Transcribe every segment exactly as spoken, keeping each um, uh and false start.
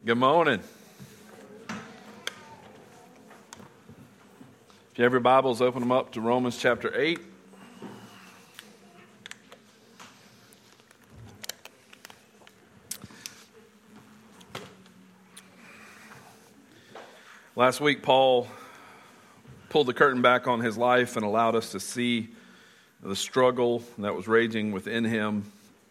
Good morning. If you have your Bibles, open them up to Romans chapter eight. Last week, Paul pulled the curtain back on his life and allowed us to see the struggle that was raging within him.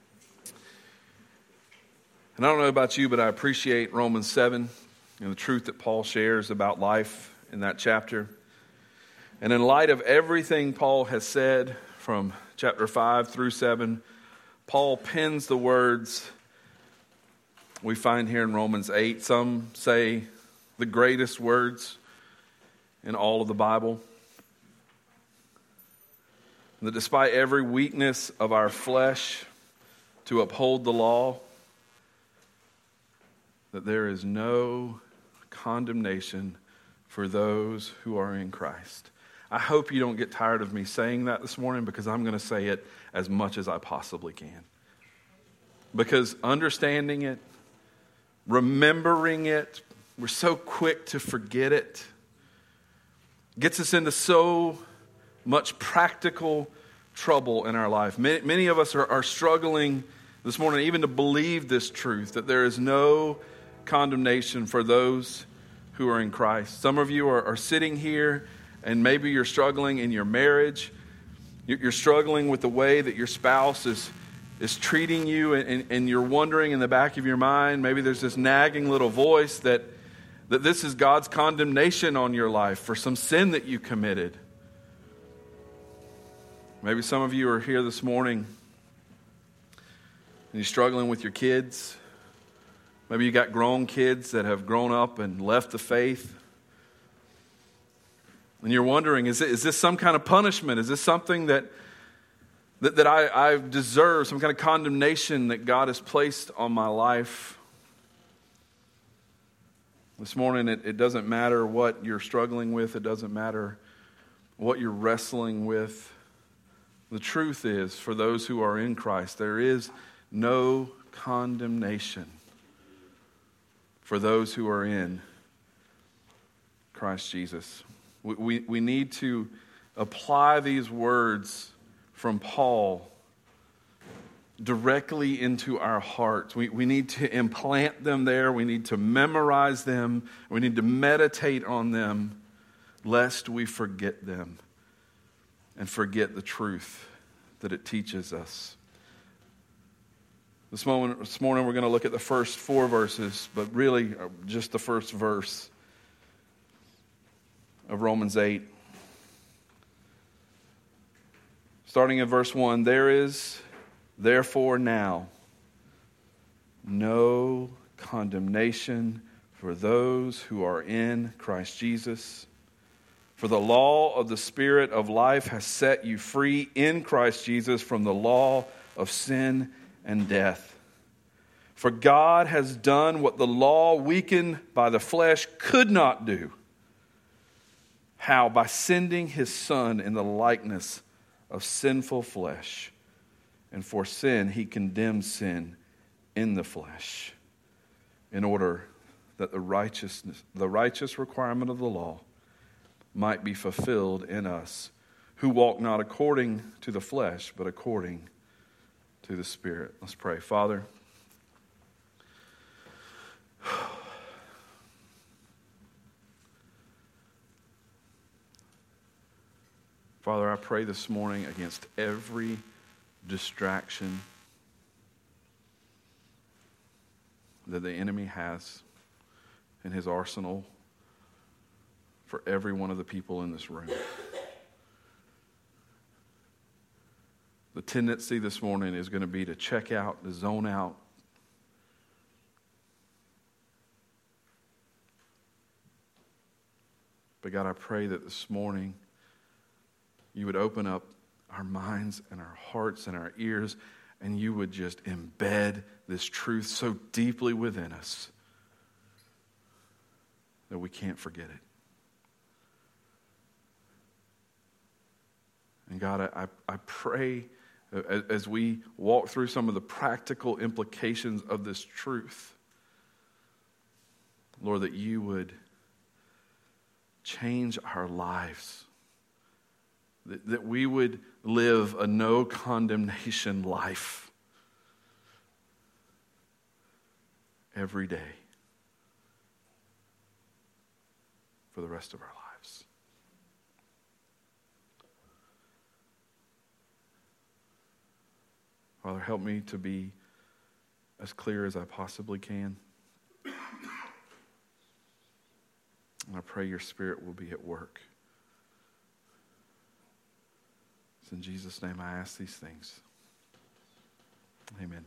And I don't know about you, but I appreciate Romans seven and the truth that Paul shares about life in that chapter. And in light of everything Paul has said from chapter five through seven, Paul pens the words we find here in Romans eight. Some say the greatest words in all of the Bible. That despite every weakness of our flesh to uphold the law, that there is no condemnation for those who are in Christ. I hope you don't get tired of me saying that this morning, because I'm going to say it as much as I possibly can. Because understanding it, remembering it, we're so quick to forget it, gets us into so much practical trouble in our life. Many, many of us are, are struggling this morning even to believe this truth, that there is no condemnation for those who are in Christ. Some of you are, are sitting here and maybe you're struggling in your marriage. You're, you're struggling with the way that your spouse is, is treating you, and, and you're wondering in the back of your mind, maybe there's this nagging little voice that, that this is God's condemnation on your life for some sin that you committed. Maybe some of you are here this morning and you're struggling with your kids. Maybe you got grown kids that have grown up and left the faith. And you're wondering, is, it, is this some kind of punishment? Is this something that that, that I, I deserve, some kind of condemnation that God has placed on my life? This morning, it, it doesn't matter what you're struggling with. It doesn't matter what you're wrestling with. The truth is, for those who are in Christ, there is no condemnation for those who are in Christ Jesus. We, we, we need to apply these words from Paul directly into our hearts. We, we need to implant them there. We need to memorize them. We need to meditate on them, lest we forget them and forget the truth that it teaches us. This moment, this morning we're going to look at the first four verses, but really just the first verse of Romans eight. Starting in verse one, there is therefore now no condemnation for those who are in Christ Jesus. For the law of the Spirit of life has set you free in Christ Jesus from the law of sin and death. For God has done what the law, weakened by the flesh, could not do. How? By sending his Son in the likeness of sinful flesh. And for sin, he condemned sin in the flesh, in order that the righteousness, the righteous requirement of the law might be fulfilled in us, who walk not according to the flesh, but according to the Spirit. Let's pray. Father, Father, I pray this morning against every distraction that the enemy has in his arsenal for every one of the people in this room. The tendency this morning is going to be to check out, to zone out. But God, I pray that this morning you would open up our minds and our hearts and our ears, and you would just embed this truth so deeply within us that we can't forget it. And God, I, I pray as we walk through some of the practical implications of this truth, Lord, that you would change our lives. That, that we would live a no condemnation life every day for the rest of our lives. Father, help me to be as clear as I possibly can. And I pray your Spirit will be at work. It's in Jesus' name I ask these things. Amen.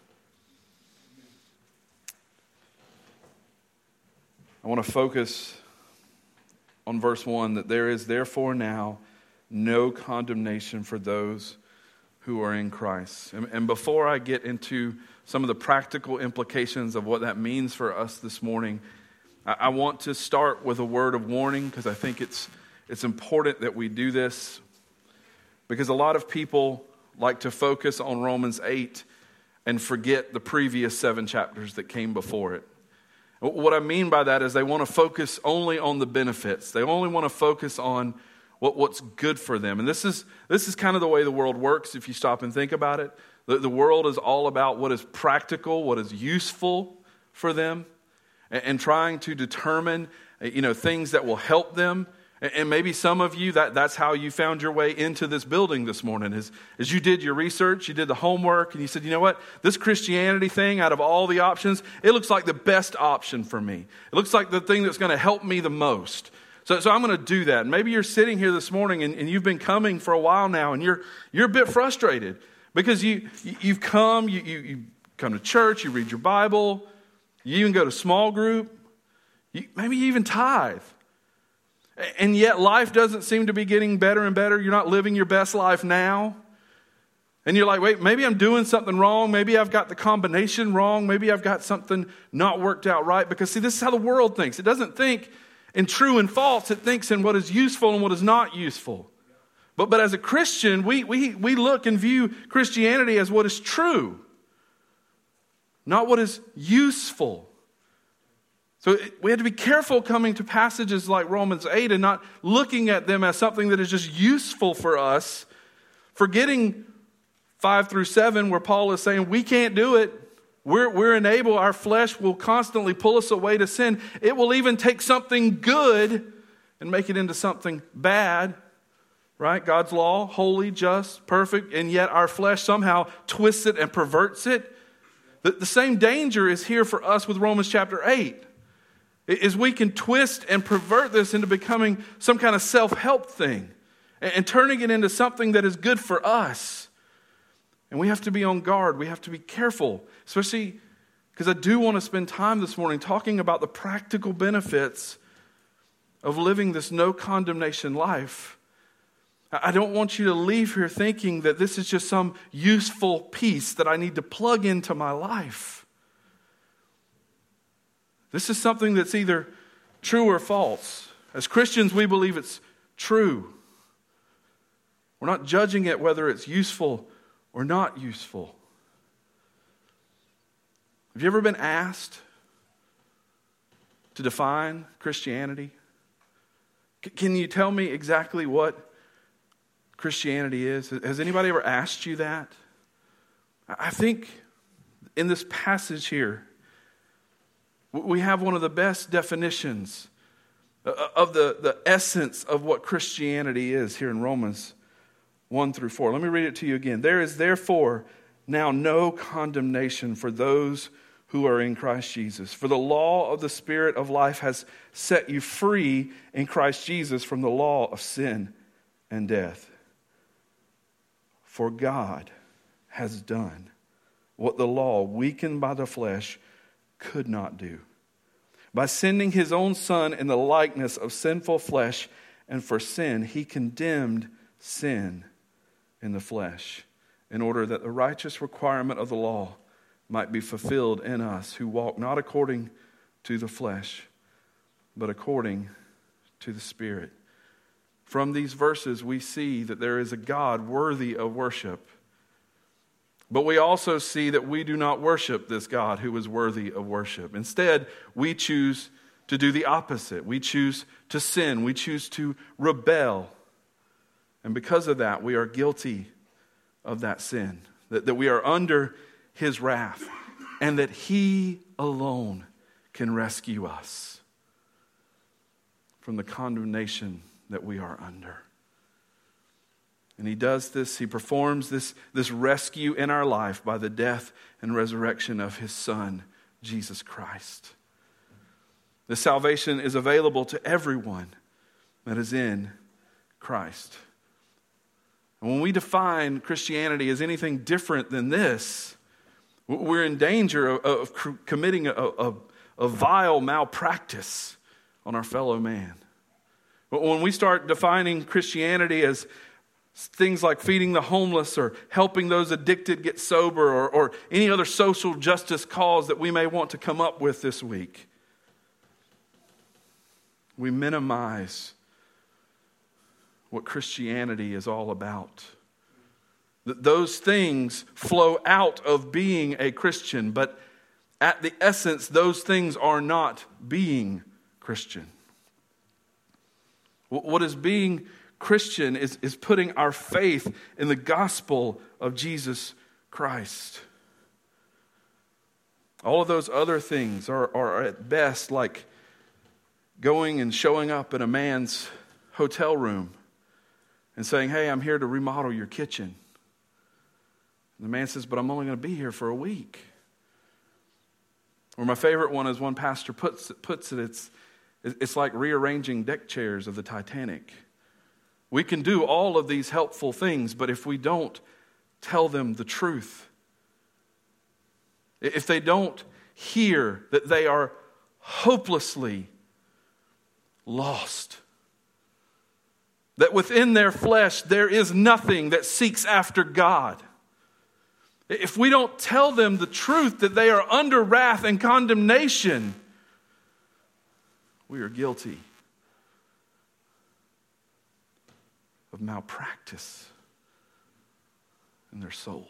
I want to focus on verse one, that there is therefore now no condemnation for those who are in Christ. And, and before I get into some of the practical implications of what that means for us this morning, I, I want to start with a word of warning, because I think it's it's important that we do this, because a lot of people like to focus on Romans eight and forget the previous seven chapters that came before it. What I mean by that is they want to focus only on the benefits. They only want to focus on what, what's good for them. And this is this is kind of the way the world works if you stop and think about it. The, the world is all about what is practical, what is useful for them, and, and trying to determine, you know, things that will help them. And maybe some of you, that, that's how you found your way into this building this morning, is, is you did your research, you did the homework, and you said, you know what, this Christianity thing, out of all the options, it looks like the best option for me. It looks like the thing that's going to help me the most. So, so I'm going to do that. And maybe you're sitting here this morning, and, and you've been coming for a while now, and you're you're a bit frustrated, because you, you've come, you, you, you come to church, you read your Bible, you even go to small group, you, maybe you even tithe. And yet life doesn't seem to be getting better and better. You're not living your best life now. And you're like, wait, maybe I'm doing something wrong. Maybe I've got the combination wrong. Maybe I've got something not worked out right. Because see, this is how the world thinks. It doesn't think in true and false. It thinks in what is useful and what is not useful. But, but as a Christian, we, we, we look and view Christianity as what is true, not what is useful. So we have to be careful coming to passages like Romans eight and not looking at them as something that is just useful for us, forgetting five through seven where Paul is saying we can't do it. We're, we're unable. Our flesh will constantly pull us away to sin. It will even take something good and make it into something bad. Right? God's law, holy, just, perfect, and yet our flesh somehow twists it and perverts it. The, the same danger is here for us with Romans chapter eight. Is we can twist and pervert this into becoming some kind of self-help thing and, and turning it into something that is good for us. And we have to be on guard. We have to be careful, especially because I do want to spend time this morning talking about the practical benefits of living this no condemnation life. I don't want you to leave here thinking that this is just some useful piece that I need to plug into my life. This is something that's either true or false. As Christians, we believe it's true. We're not judging it whether it's useful or not useful. Have you ever been asked to define Christianity? C- can you tell me exactly what Christianity is? Has anybody ever asked you that? I think in this passage here, we have one of the best definitions of the, the essence of what Christianity is here in Romans one through four. Let me read it to you again. There is therefore now no condemnation for those who are in Christ Jesus. For the law of the Spirit of life has set you free in Christ Jesus from the law of sin and death. For God has done what the law, weakened by the flesh, could not do. By sending his own Son in the likeness of sinful flesh, and for sin, he condemned sin in the flesh, in order that the righteous requirement of the law might be fulfilled in us who walk not according to the flesh, but according to the Spirit. From these verses, we see that there is a God worthy of worship. But we also see that we do not worship this God who is worthy of worship. Instead, we choose to do the opposite. We choose to sin. We choose to rebel. And because of that, we are guilty of that sin. That, that we are under His wrath. And that He alone can rescue us from the condemnation that we are under. And He does this, He performs this, this rescue in our life by the death and resurrection of His Son, Jesus Christ. This salvation is available to everyone that is in Christ. And when we define Christianity as anything different than this, we're in danger of, of committing a, a, a vile malpractice on our fellow man. But when we start defining Christianity as things like feeding the homeless or helping those addicted get sober or, or any other social justice cause that we may want to come up with this week, we minimize what Christianity is all about. That those things flow out of being a Christian, but at the essence, those things are not being Christian. What is being Christian is, is putting our faith in the gospel of Jesus Christ. All of those other things are, are at best like going and showing up in a man's hotel room and saying, "Hey, I'm here to remodel your kitchen." And the man says, "But I'm only going to be here for a week." Or my favorite one is one pastor puts it, puts it it's, it's like rearranging deck chairs of the Titanic. We can do all of these helpful things, but if we don't tell them the truth, if they don't hear that they are hopelessly lost, that within their flesh there is nothing that seeks after God, if we don't tell them the truth that they are under wrath and condemnation, we are guilty of malpractice in their soul.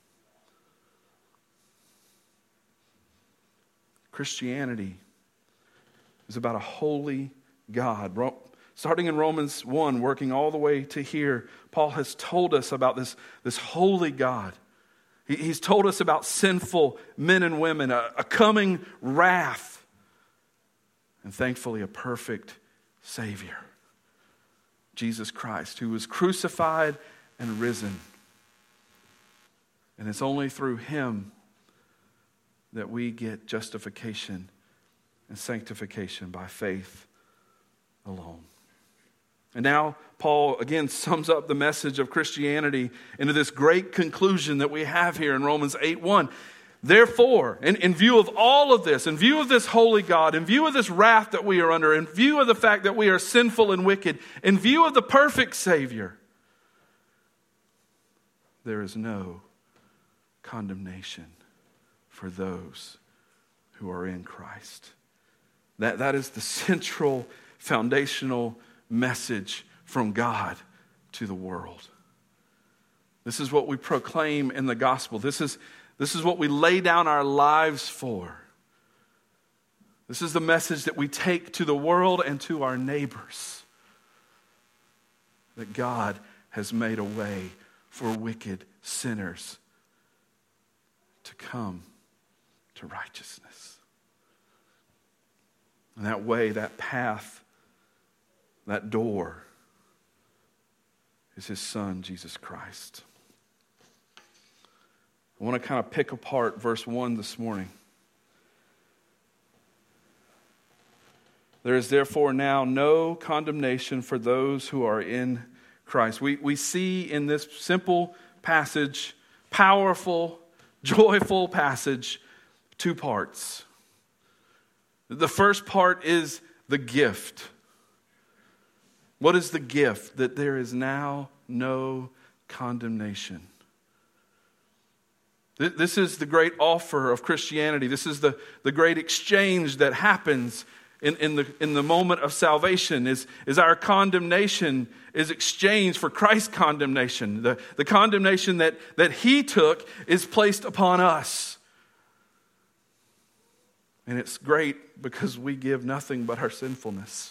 Christianity is about a holy God. Starting in Romans one, working all the way to here, Paul has told us about this, this holy God. He, he's told us about sinful men and women, a, a coming wrath, and thankfully a perfect Savior, Jesus Christ, who was crucified and risen. And it's only through Him that we get justification and sanctification by faith alone. And now Paul again sums up the message of Christianity into this great conclusion that we have here in Romans eight one. Therefore, in, in view of all of this, in view of this holy God, in view of this wrath that we are under, in view of the fact that we are sinful and wicked, in view of the perfect Savior, there is no condemnation for those who are in Christ. That, that is the central, foundational message from God to the world. This is what we proclaim in the gospel. This is, this is what we lay down our lives for. This is the message that we take to the world and to our neighbors. That God has made a way for wicked sinners to come to righteousness. And that way, that path, that door is His Son, Jesus Christ. I want to kind of pick apart verse one this morning. There is therefore now no condemnation for those who are in Christ. We, we see in this simple passage, powerful, joyful passage, two parts. The first part is the gift. What is the gift? That there is now no condemnation. This is the great offer of Christianity. This is the, the great exchange that happens in, in, the, in the moment of salvation. Is, is our condemnation is exchanged for Christ's condemnation. The, the condemnation that, that He took is placed upon us. And it's great because we give nothing but our sinfulness.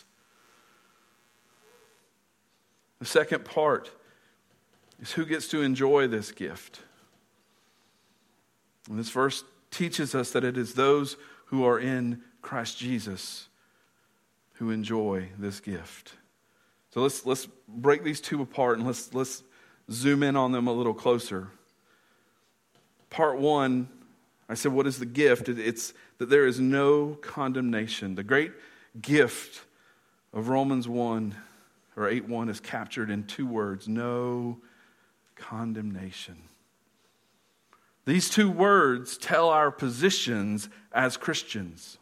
The second part is who gets to enjoy this gift. And this verse teaches us that it is those who are in Christ Jesus who enjoy this gift. So let's let's break these two apart and let's let's zoom in on them a little closer. Part one, I said, what is the gift? It's that there is no condemnation. The great gift of Romans one or eight one is captured in two words: no condemnation. These two words tell our positions as Christians.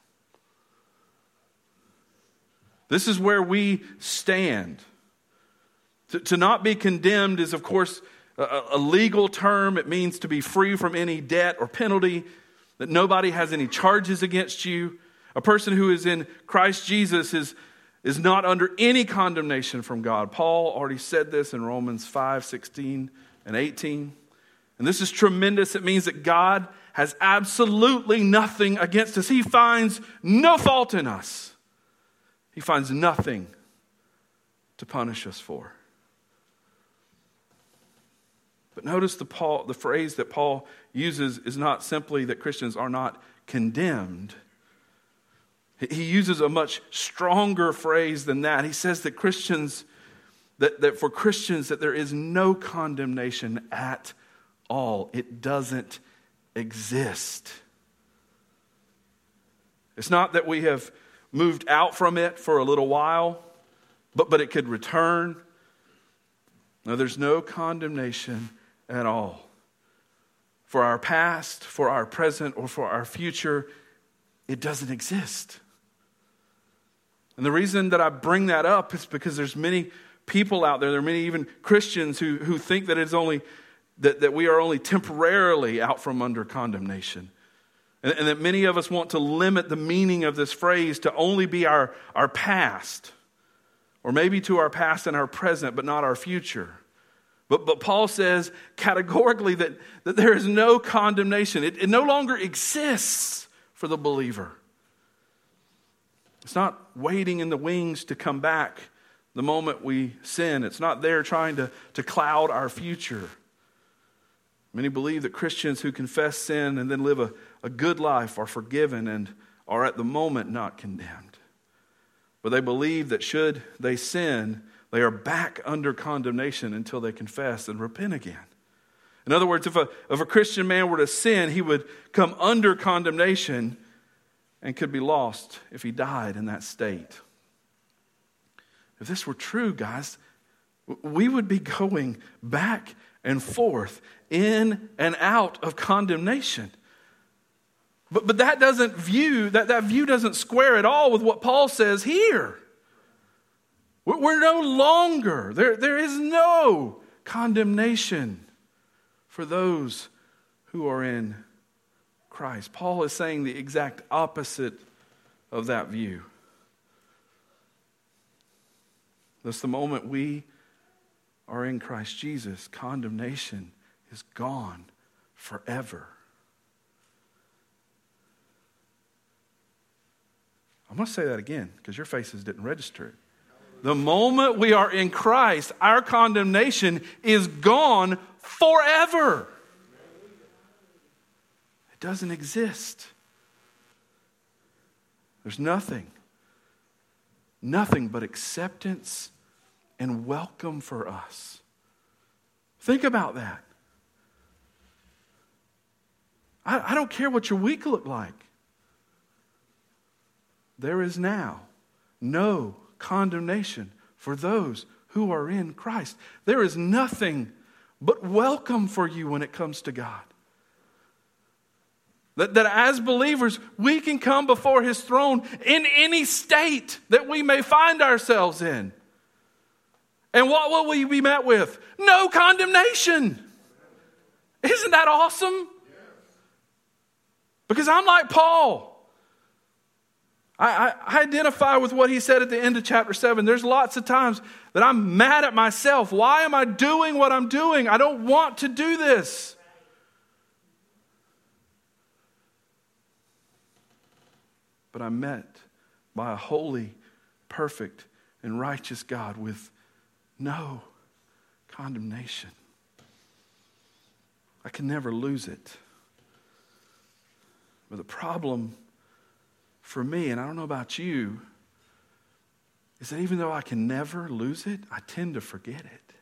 This is where we stand. To, to not be condemned is, of course, a, a legal term. It means to be free from any debt or penalty, that nobody has any charges against you. A person who is in Christ Jesus is, is not under any condemnation from God. Paul already said this in Romans five, sixteen and eighteen. And this is tremendous. It means that God has absolutely nothing against us. He finds no fault in us. He finds nothing to punish us for. But notice the Paul, the phrase that Paul uses is not simply that Christians are not condemned. He uses a much stronger phrase than that. He says that Christians, that, that for Christians, that there is no condemnation at all. It doesn't exist. It's not that we have moved out from it for a little while, but, but it could return. No, there's no condemnation at all. For our past, for our present, or for our future, it doesn't exist. And the reason that I bring that up is because there's many people out there, there are many even Christians who, who think that it's only that, that we are only temporarily out from under condemnation. And, and that many of us want to limit the meaning of this phrase to only be our, our past. Or maybe to our past and our present, but not our future. But, but Paul says categorically that, that there is no condemnation. It, it no longer exists for the believer. It's not waiting in the wings to come back the moment we sin. It's not there trying to, to cloud our future. Many believe that Christians who confess sin and then live a, a good life are forgiven and are at the moment not condemned. But they believe that should they sin, they are back under condemnation until they confess and repent again. In other words, if a, if a Christian man were to sin, he would come under condemnation and could be lost if he died in that state. If this were true, guys, we would be going back and forth, in and out of condemnation. But, but that doesn't view, that, that view doesn't square at all with what Paul says here. We're, we're no longer, there, there is no condemnation for those who are in Christ. Paul is saying the exact opposite of that view. Thus, the moment we are in Christ Jesus, condemnation is gone forever. I'm going to say that again because your faces didn't register it. The moment we are in Christ, our condemnation is gone forever. It doesn't exist. There's nothing, nothing but acceptance and welcome for us. Think about that. I, I don't care what your week looked like. There is now no condemnation for those who are in Christ. There is nothing but welcome for you when it comes to God. That, that as believers, we can come before His throne in any state that we may find ourselves in. And what will we be met with? No condemnation. Isn't that awesome? Because I'm like Paul. I, I, I identify with what he said at the end of chapter seven. There's lots of times that I'm mad at myself. Why am I doing what I'm doing? I don't want to do this. but I'm met by a holy, perfect, and righteous God with no condemnation. I can never lose it. But the problem for me, and I don't know about you, is that even though I can never lose it, I tend to forget it.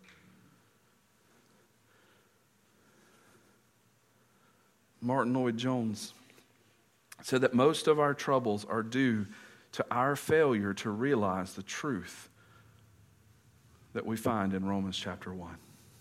Martin Lloyd-Jones said that most of our troubles are due to our failure to realize the truth that we find in Romans chapter one.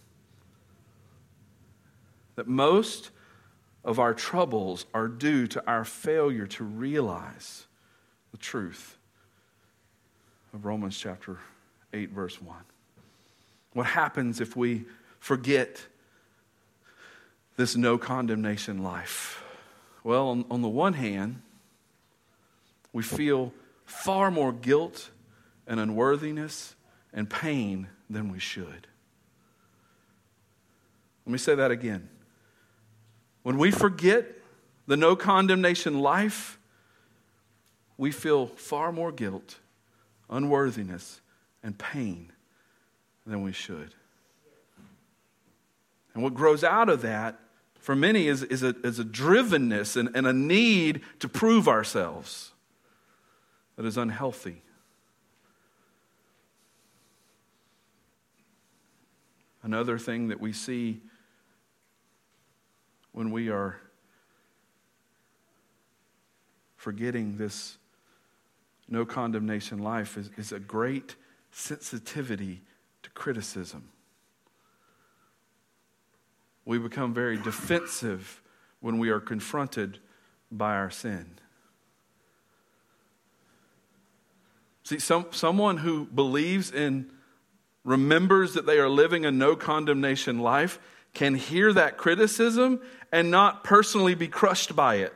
That most of our troubles are due to our failure to realize the truth of Romans chapter eight, verse one. What happens if we forget this no condemnation life? Well, on, on the one hand, we feel far more guilt and unworthiness and pain than we should. Let me say that again. When we forget the no condemnation life, we feel far more guilt, unworthiness, and pain than we should. And what grows out of that, for many, is, is, a, is a drivenness and, and a need to prove ourselves that is unhealthy. Another thing that we see when we are forgetting this no condemnation life is, is a great sensitivity to criticism. We become very defensive when we are confronted by our sin. See, some, someone who believes in, remembers that they are living a no condemnation life can hear that criticism and not personally be crushed by it.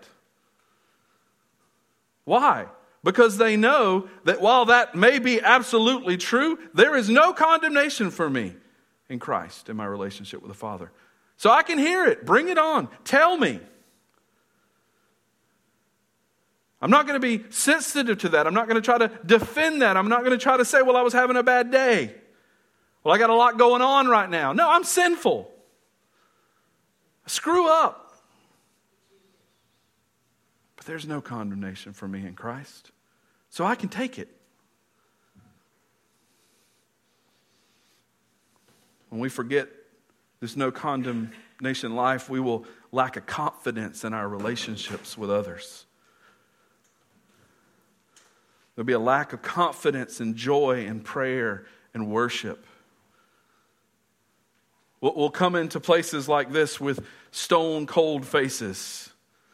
Why? Because they know that while that may be absolutely true, there is no condemnation for me in Christ, in my relationship with the Father. So I can hear it. Bring it on. Tell me. I'm not going to be sensitive to that. I'm not going to try to defend that. I'm not going to try to say, well, I was having a bad day. Well, I got a lot going on right now. No, I'm sinful. I screw up. But there's no condemnation for me in Christ. So I can take it. When we forget this no condemnation life, we will lack a confidence in our relationships with others. There'll be a lack of confidence and joy in prayer and worship. We'll, we'll come into places like this with stone cold faces.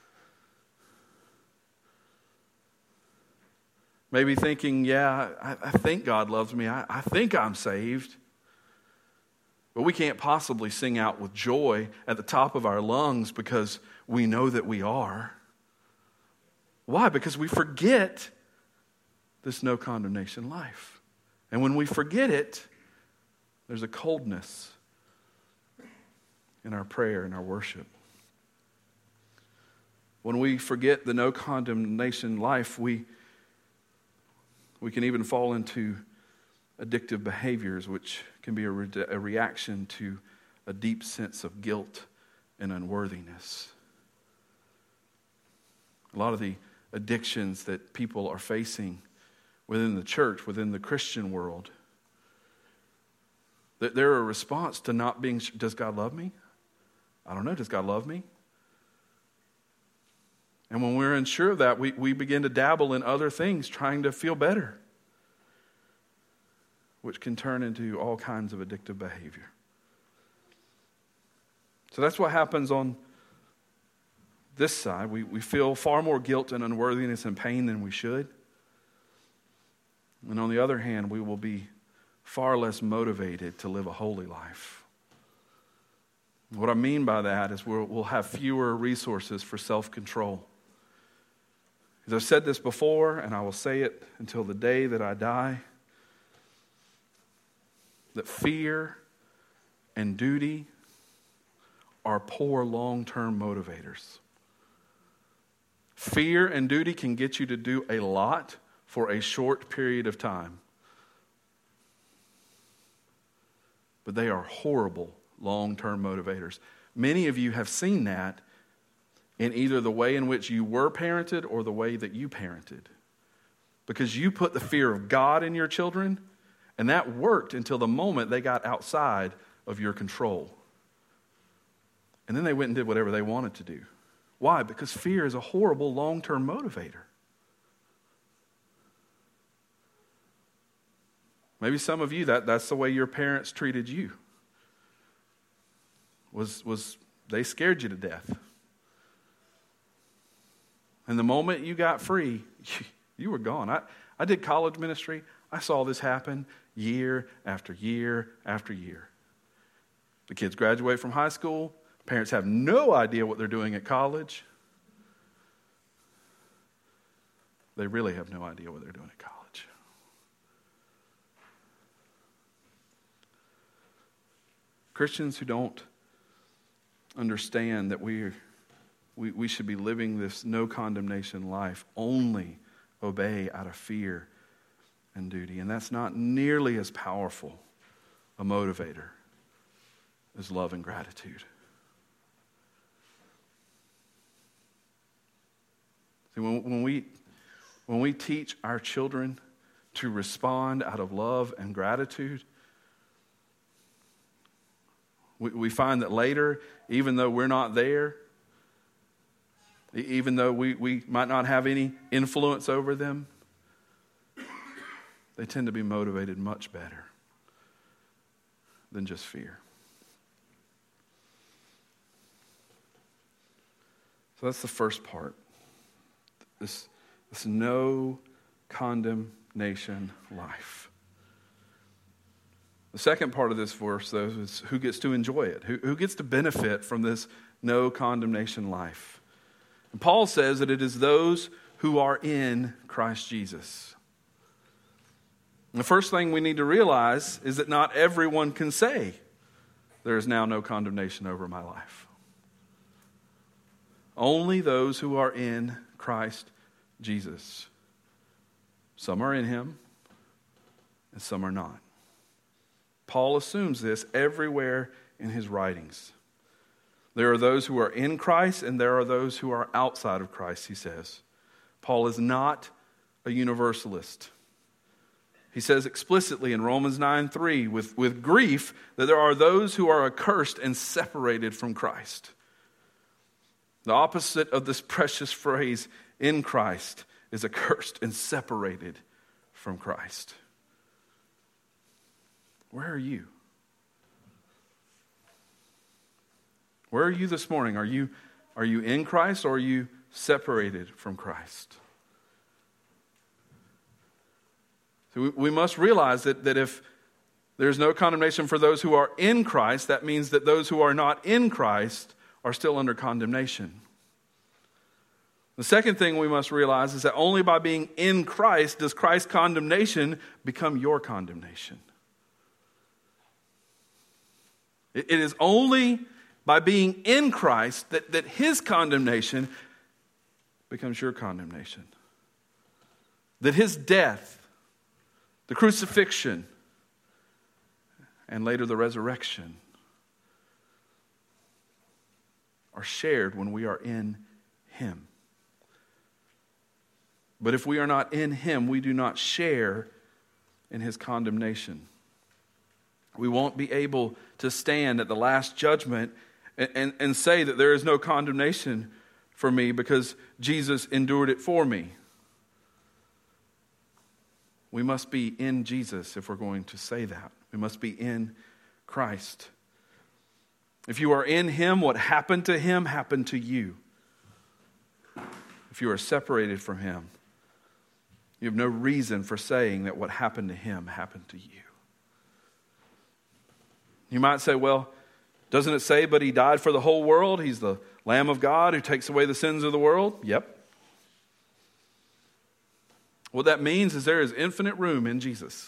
Maybe thinking, yeah, I, I think God loves me. I, I think I'm saved. But we can't possibly sing out with joy at the top of our lungs because we know that we are. Why? Because we forget this no condemnation life. And when we forget it, there's a coldness in our prayer and our worship. When we forget the no condemnation life, we, we can even fall into addictive behaviors, which can be a, re- a reaction to a deep sense of guilt and unworthiness. A lot of the addictions that people are facing within the church, within the Christian world, that they're a response to not being, does God love me? I don't know, does God love me? And when we're unsure of that, we, we begin to dabble in other things, trying to feel better, which can turn into all kinds of addictive behavior. So that's what happens on this side. We, we feel far more guilt and unworthiness and pain than we should. And on the other hand, we will be far less motivated to live a holy life. What I mean by that is we'll, we'll have fewer resources for self-control. As I've said this before, and I will say it until the day that I die, that fear and duty are poor long-term motivators. Fear and duty can get you to do a lot for a short period of time. But they are horrible long-term motivators. Many of you have seen that in either the way in which you were parented or the way that you parented. Because you put the fear of God in your children, and that worked until the moment they got outside of your control. And then they went and did whatever they wanted to do. Why? Because fear is a horrible long-term motivator. Maybe some of you, that, that's the way your parents treated you. Was, was they scared you to death. And the moment you got free, you, you were gone. I, I did college ministry. I saw this happen year after year after year. The kids graduate from high school. Parents have no idea what they're doing at college. They really have no idea what they're doing at college. Christians who don't understand that we, we, we should be living this no condemnation life only obey out of fear and duty. And that's not nearly as powerful a motivator as love and gratitude. See, when, when we when we teach our children to respond out of love and gratitude, we, we find that later, even though we're not there, even though we, we might not have any influence over them, they tend to be motivated much better than just fear. So that's the first part. This, this no condemnation life. The second part of this verse, though, is who gets to enjoy it? Who, who gets to benefit from this no condemnation life? And Paul says that it is those who are in Christ Jesus. And the first thing we need to realize is that not everyone can say, there is now no condemnation over my life. Only those who are in Christ Jesus. Some are in him, and some are not. Paul assumes this everywhere in his writings. There are those who are in Christ, and there are those who are outside of Christ, he says. Paul is not a universalist. He says explicitly in Romans nine three, with, with grief, that there are those who are accursed and separated from Christ. The opposite of this precious phrase, in Christ, is accursed and separated from Christ. Where are you? Where are you this morning? Are you, are you in Christ or are you separated from Christ? So we, we must realize that, that if there's no condemnation for those who are in Christ, that means that those who are not in Christ are still under condemnation. The second thing we must realize is that only by being in Christ does Christ's condemnation become your condemnation. It, it is only by being in Christ that, that his condemnation becomes your condemnation. That his death, the crucifixion, and later the resurrection are shared when we are in him. But if we are not in him, we do not share in his condemnation. We won't be able to stand at the last judgment and, and, and say that there is no condemnation for me because Jesus endured it for me. We must be in Jesus if we're going to say that. We must be in Christ. If you are in him, what happened to him happened to you. If you are separated from him, you have no reason for saying that what happened to him happened to you. You might say, well, doesn't it say, but he died for the whole world? He's the Lamb of God who takes away the sins of the world? Yep. What that means is there is infinite room in Jesus.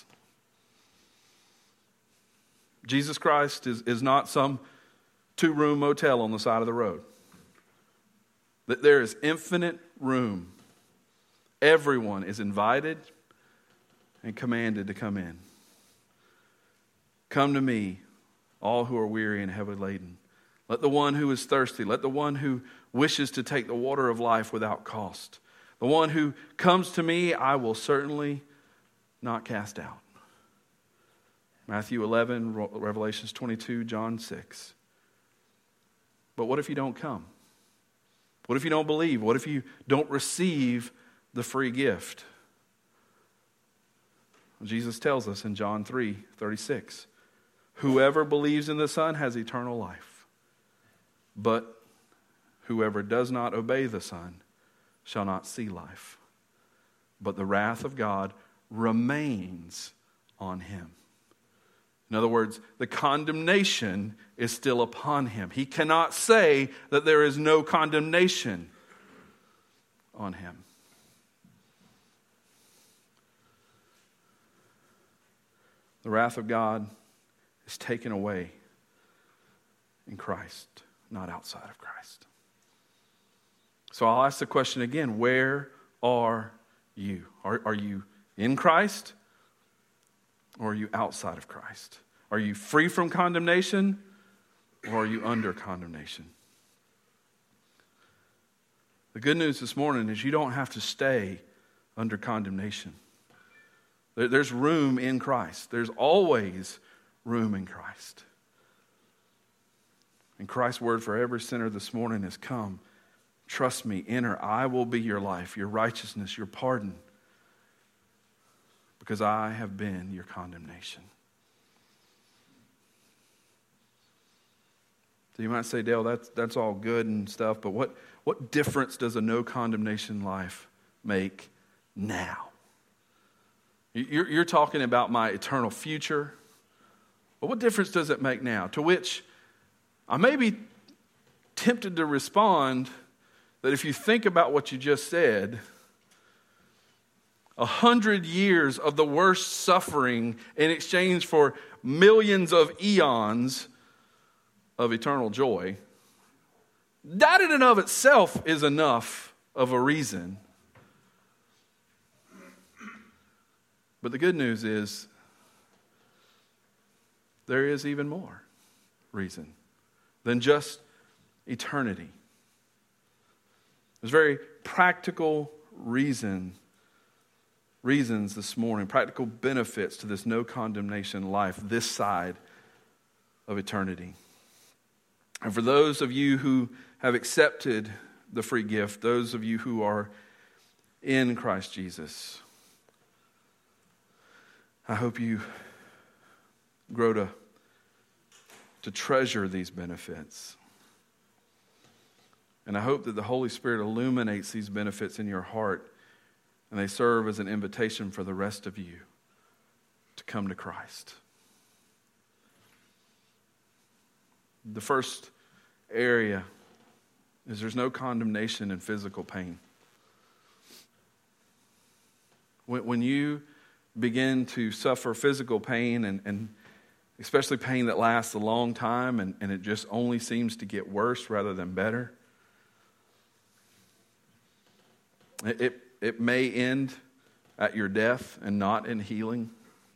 Jesus Christ is, is not some two-room motel on the side of the road. That there is infinite room. Everyone is invited and commanded to come in. Come to me, all who are weary and heavy laden. Let the one who is thirsty, let the one who wishes to take the water of life without cost. The one who comes to me, I will certainly not cast out. Matthew eleven, Revelations twenty-two, John six. But what if you don't come? What if you don't believe? What if you don't receive the free gift? Jesus tells us in John three thirty-six, whoever believes in the Son has eternal life, but whoever does not obey the Son shall not see life, but the wrath of God remains on him. In other words, the condemnation is still upon him. He cannot say that there is no condemnation on him. The wrath of God is taken away in Christ, not outside of Christ. So I'll ask the question again, where are you? Are, are you in Christ or are you outside of Christ? Are you free from condemnation or are you under condemnation? The good news this morning is you don't have to stay under condemnation. There's room in Christ. There's always room in Christ. And Christ's word for every sinner this morning is come. Trust me, enter. I will be your life, your righteousness, your pardon. Because I have been your condemnation. So you might say, Dale, that's, that's all good and stuff, but what, what difference does a no condemnation life make now? You're, you're talking about my eternal future. But what difference does it make now? To which I may be tempted to respond that if you think about what you just said, a hundred years of the worst suffering in exchange for millions of eons of eternal joy, that in and of itself is enough of a reason. But the good news is there is even more reason than just eternity. There's very practical reason, reasons this morning, practical benefits to this no condemnation life this side of eternity. And for those of you who have accepted the free gift, those of you who are in Christ Jesus, I hope you grow to, to treasure these benefits. And I hope that the Holy Spirit illuminates these benefits in your heart and they serve as an invitation for the rest of you to come to Christ. The first area is there's no condemnation in physical pain. When, when you begin to suffer physical pain and, and especially pain that lasts a long time and, and it just only seems to get worse rather than better, it, it, it may end at your death and not in healing.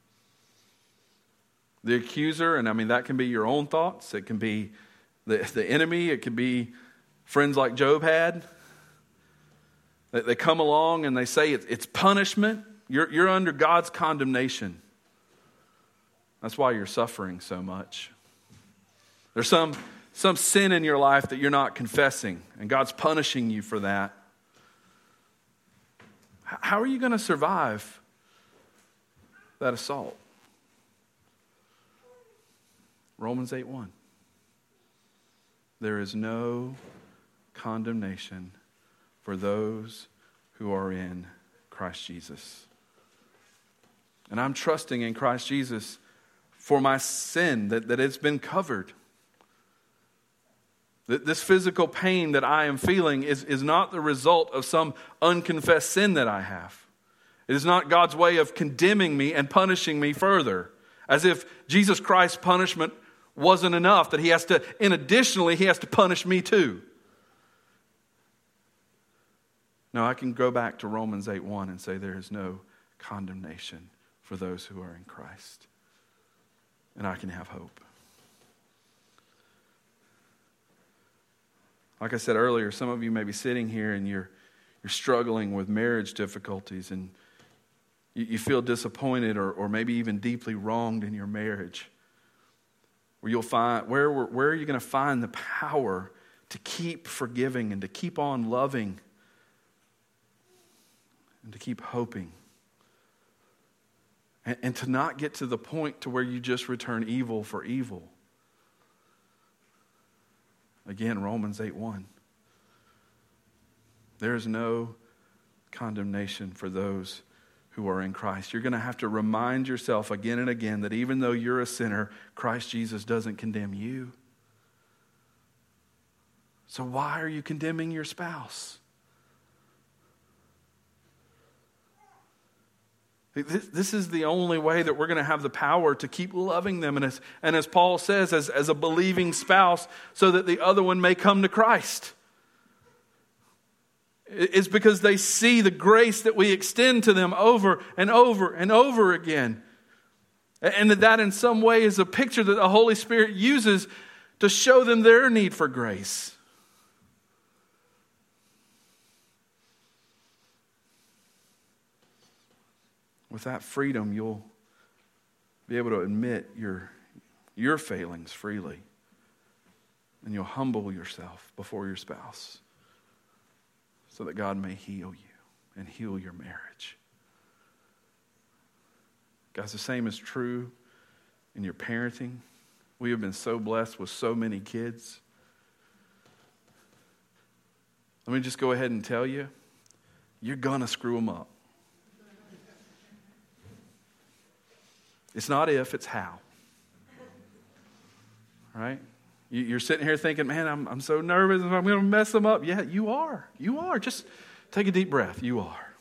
The accuser, and I mean that can be your own thoughts, it can be the, the enemy, it can be friends like Job had. They, they come along and they say it, it's punishment. You're, you're under God's condemnation. That's why you're suffering so much. There's some, some sin in your life that you're not confessing, and God's punishing you for that. How are you going to survive that assault? Romans eight one. There is no condemnation for those who are in Christ Jesus. And I'm trusting in Christ Jesus for my sin, that, that it's been covered. That this physical pain that I am feeling is, is not the result of some unconfessed sin that I have. It is not God's way of condemning me and punishing me further. As if Jesus Christ's punishment wasn't enough, that he has to, and additionally, he has to punish me too. No, I can go back to Romans eight one and say there is no condemnation for those who are in Christ. And I can have hope. Like I said earlier, some of you may be sitting here and you're you're struggling with marriage difficulties, and you, you feel disappointed or, or maybe even deeply wronged in your marriage. Where you'll find where where are you going to find the power to keep forgiving and to keep on loving and to keep hoping, and, and to not get to the point to where you just return evil for evil? Again, Romans eight one. There is no condemnation for those who are in Christ. You're going to have to remind yourself again and again that even though you're a sinner, Christ Jesus doesn't condemn you. So why are you condemning your spouse? This, this is the only way that we're going to have the power to keep loving them. And as, and as Paul says, as, as a believing spouse, so that the other one may come to Christ. It's because they see the grace that we extend to them over and over and over again. And that that in some way is a picture that the Holy Spirit uses to show them their need for grace. With that freedom, you'll be able to admit your, your failings freely. And you'll humble yourself before your spouse so that God may heal you and heal your marriage. Guys, the same is true in your parenting. We have been so blessed with so many kids. Let me just go ahead and tell you, you're going to screw them up. It's not if, it's how. Right? You're sitting here thinking, man, I'm, I'm so nervous. I'm going to mess them up. Yeah, you are. You are. Just take a deep breath. You are.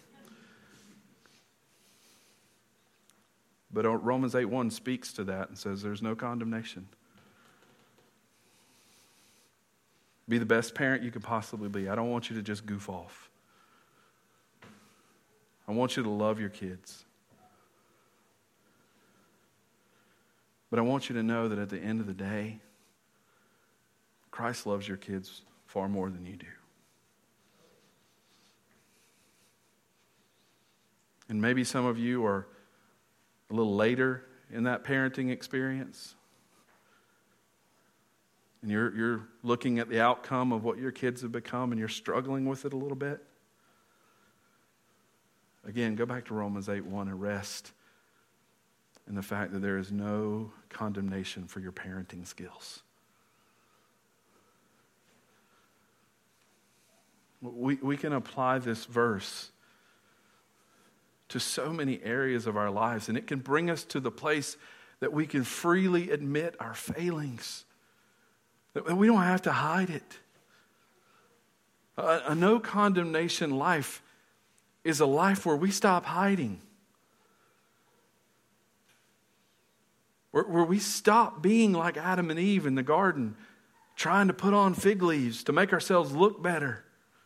But Romans eight one speaks to that and says there's no condemnation. Be the best parent you can possibly be. I don't want you to just goof off. I want you to love your kids. But I want you to know that at the end of the day, Christ loves your kids far more than you do. And maybe some of you are a little later in that parenting experience. And you're, you're looking at the outcome of what your kids have become and you're struggling with it a little bit. Again, go back to Romans eight one and rest in the fact that there is no condemnation for your parenting skills. We, we can apply this verse to so many areas of our lives, and it can bring us to the place that we can freely admit our failings. That we don't have to hide it. A, a no condemnation life is a life where we stop hiding. Where, where we stop being like Adam and Eve in the garden, trying to put on fig leaves to make ourselves look better.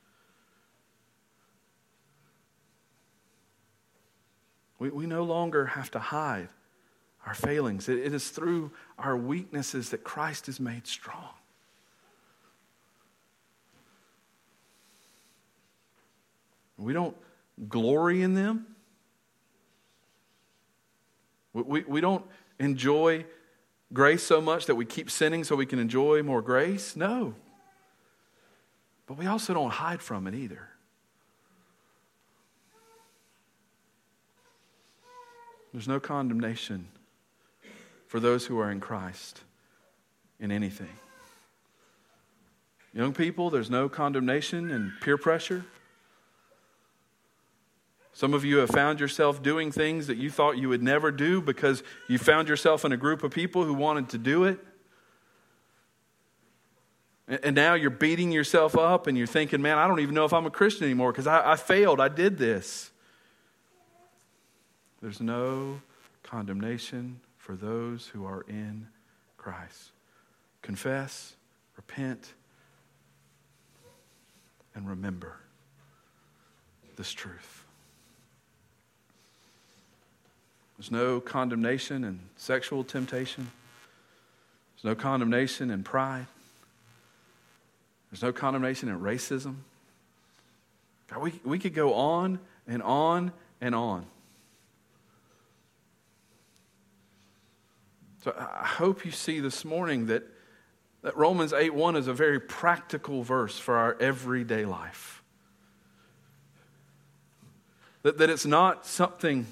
We, we no longer have to hide our failings. It, it is through our weaknesses that Christ is made strong. We don't glory in them. We, we, we don't enjoy grace so much that we keep sinning so we can enjoy more grace. No. But we also don't hide from it either. There's no condemnation for those who are in Christ in anything. Young people, there's no condemnation in peer pressure. Some of you have found yourself doing things that you thought you would never do because you found yourself in a group of people who wanted to do it. And now you're beating yourself up and you're thinking, man, I don't even know if I'm a Christian anymore because I, I failed. I did this. There's no condemnation for those who are in Christ. Confess, repent, and remember. this truth. There's no condemnation in sexual temptation. There's no condemnation in pride. There's no condemnation in racism. God, we, we could go on and on and on. So I hope you see this morning that, that Romans eight one is a very practical verse for our everyday life. That, that it's not something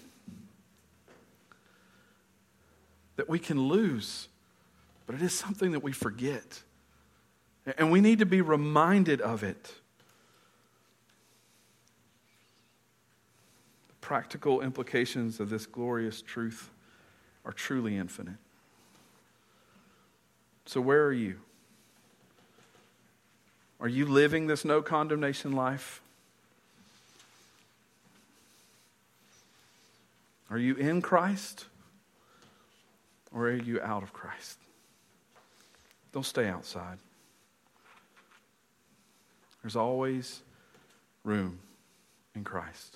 that we can lose, but it is something that we forget. And we need to be reminded of it. The practical implications of this glorious truth are truly infinite. So where are you? Are you living this no condemnation life? Are you in Christ? Or are you out of Christ? Don't stay outside. There's always room in Christ.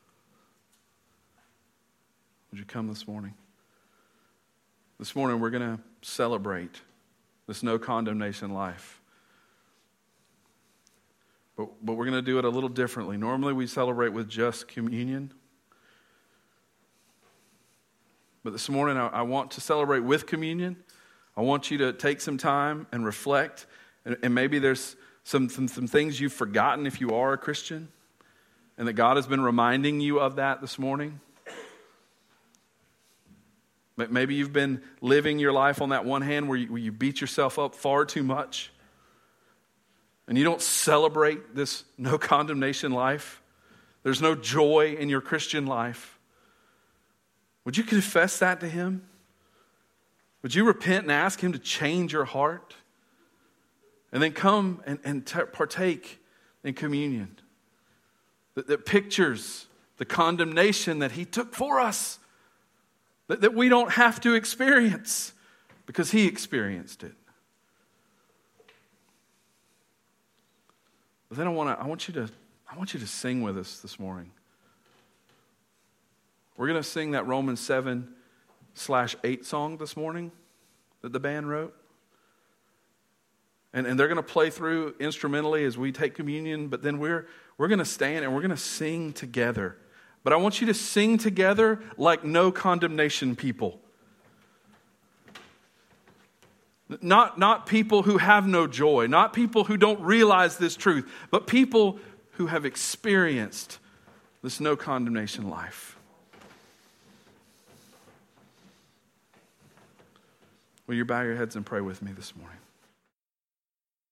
Would you come this morning? This morning we're going to celebrate this no condemnation life. But, but we're going to do it a little differently. Normally we celebrate with just communion. But this morning I, I want to celebrate with communion. I want you to take some time and reflect. And, and maybe there's some, some, some things you've forgotten if you are a Christian. And that God has been reminding you of that this morning. Maybe you've been living your life on that one hand where you, where you beat yourself up far too much. And you don't celebrate this no condemnation life. There's no joy in your Christian life. Would you confess that to Him? Would you repent and ask Him to change your heart? And then come and, and t- partake in communion that, that pictures the condemnation that He took for us. That, that we don't have to experience because He experienced it. But then I want to I want you to I want you to sing with us this morning. We're going to sing that Romans seven slash eight song this morning that the band wrote. And, and they're going to play through instrumentally as we take communion, but then we're we're going to stand and we're going to sing together. But I want you to sing together like no condemnation people. Not, not people who have no joy, not people who don't realize this truth, but people who have experienced this no condemnation life. Will you bow your heads and pray with me this morning?